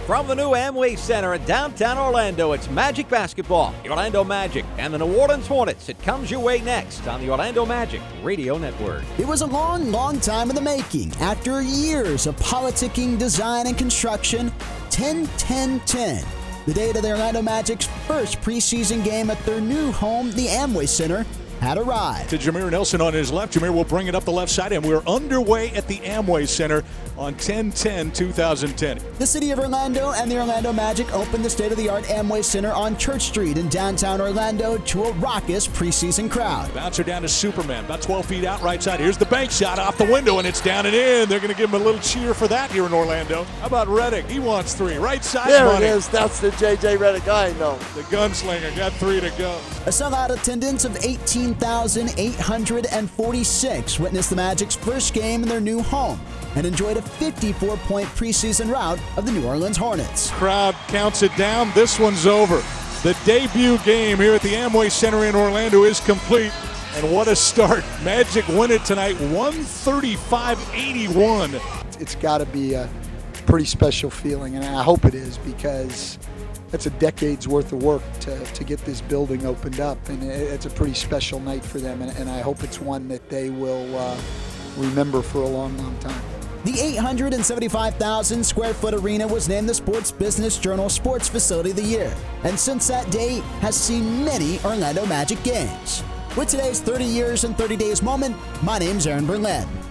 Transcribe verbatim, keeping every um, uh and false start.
From the new Amway Center in downtown Orlando, it's Magic Basketball, the Orlando Magic, and the New Orleans Hornets. It comes your way next on the Orlando Magic Radio Network. It was a long, long time in the making. After years of politicking, design, and construction, ten ten ten. The date of the Orlando Magic's first preseason game at their new home, the Amway Center, had arrived. To Jameer Nelson on his left. Jameer will bring it up the left side, and we're underway at the Amway Center on ten ten twenty ten. The city of Orlando and the Orlando Magic opened the state-of-the-art Amway Center on Church Street in downtown Orlando to a raucous preseason crowd. Bouncer down to Superman, about twelve feet out right side. Here's the bank shot off the window, and it's down and in. They're going to give him a little cheer for that here in Orlando. How about Redick? He wants three. Right side there money. There it is. That's the J J Redick I know. The gunslinger got three to go. A sellout attendance of eighteen thousand eight hundred forty-six witnessed the Magic's first game in their new home and enjoyed a fifty-four point preseason rout of the New Orleans Hornets. Crowd counts it down. This one's over. The debut game here at the Amway Center in Orlando is complete. And what a start. Magic win it tonight, one thirty-five eighty-one. It's got to be a pretty special feeling, and I hope it is, because that's a decade's worth of work to, to get this building opened up, and it's a pretty special night for them, and, and I hope it's one that they will uh, remember for a long, long time. The eight hundred seventy-five thousand square foot arena was named the Sports Business Journal Sports Facility of the Year, and since that day has seen many Orlando Magic games. With today's thirty years and thirty days moment, my name's Aaron Berlin.